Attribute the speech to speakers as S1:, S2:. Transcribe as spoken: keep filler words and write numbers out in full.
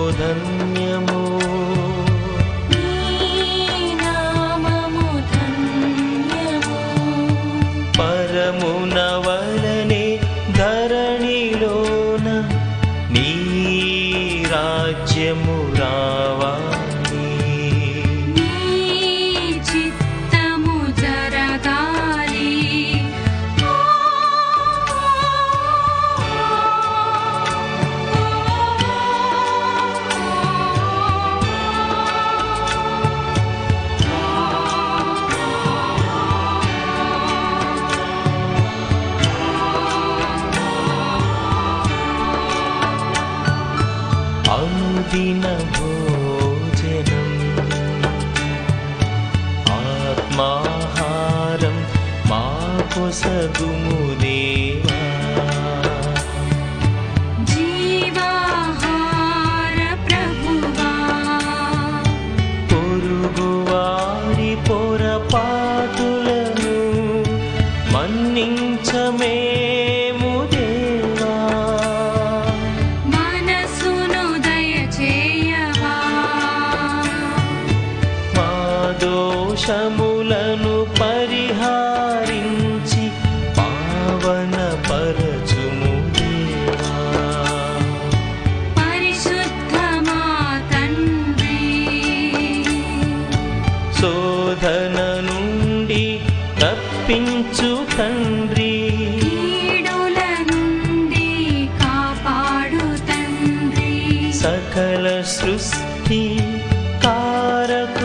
S1: ధన్యము పరమునవలనే ధరణిలోన నీ రాజ్యము రావాలి
S2: నీ చిత్తము జరగాలి
S1: అనుదిన భోజనం ఆత్మాహారం మా కొసగుము దేవా
S2: జీవాహార ప్రభువా
S1: పొరుగువారి పొరపాటులను మన్నించమేము దేవా
S2: మనసును దయచేయవా
S1: మా దోషములను పరిహారించి పావన పరచుము దేవా
S2: పరిశుద్ధ మా తండ్రి
S1: శోధన నుండి తప్పించు తండ్రి
S2: కీడుల నుండి కాపాడు తండ్రి
S1: సకల సృష్టి కారక